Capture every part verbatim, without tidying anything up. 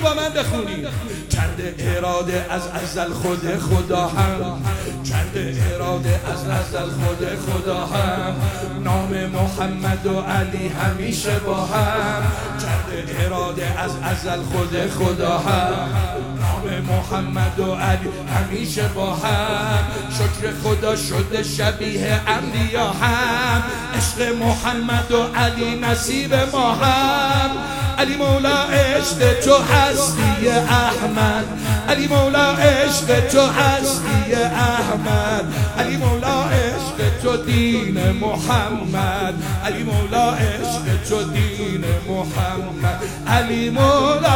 با من بخونید. کرده اراده از ازل خود خدا هم، کرده اراده از ازل خود خدا هم، نام محمد و علی همیشه با هم. کرده اراده از ازل خود خدا هم، نام محمد و علی همیشه با هم. شکر خدا شده شبیه انبیا هم، عشق محمد و علی نصیب ما هم. علی مولا عشق تو هستی احمد، علی مولا عشق تو هستی احمد، علی مولا عشق تو دین محمد، علی مولا عشق تو دین محمد، علی مولا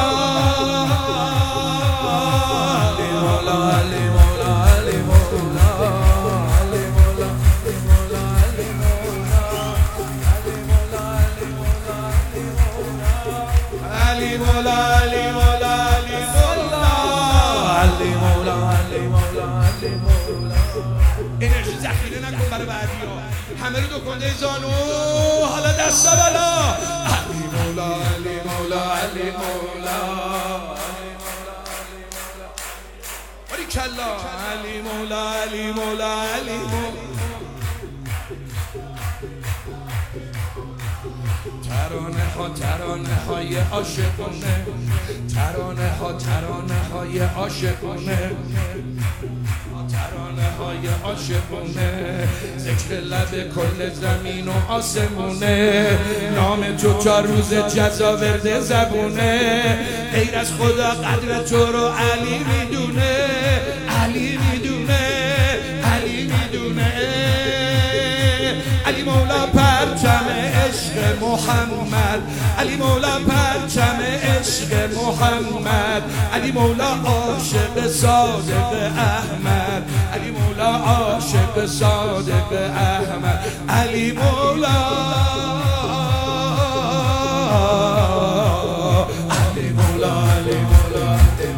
علی مولا علی مولا علی مولا علی مولا علی مولا علی مولا علی مولا علی مولا علی مولا علی مولا. انرژی ذخیره نکن برای بعدی‌ها، همه رو دو کنده زانو، حالا دستا بالا. علی مولا علی مولا علی مولا باری کلا. علی مولا علی مولا علی مولا. ترانه ها ترانه های عاشقانه، ترانه ها ترانه های عاشقانه، ترانه های عاشقانه، ذکر لب کل زمین و آسمونه، نام تو تا روز جزا ورد زبونه. غیر از خدا قدر تو رو علی میدونه، علی میدونه، علی میدونه. علی مولا پرچم عشق محمد، علی مولا پرچم عشق محمد، علی مولا عاشق صادق احمد، علی مولا عاشق صادق احمد، علی مولا علی مولا علی مولا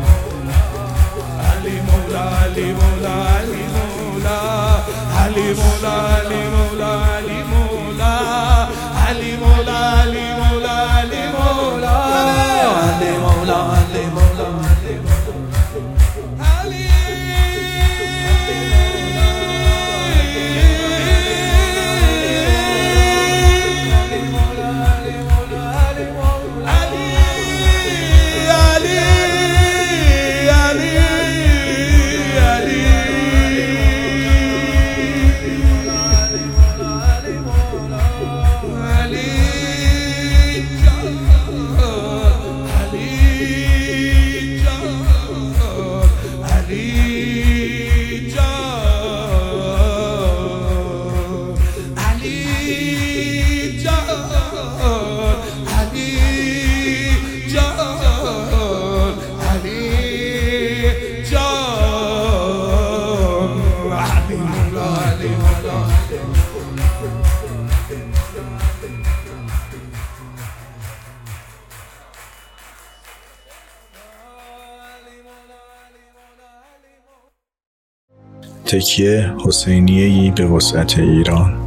علی مولا علی مولا علی مولا علی مولا علی مولا علی مولا علی مولا علی مولا علی مولا علی مولا علی مولا علی. تکیه حسینیه‌ای به وسعت ایران.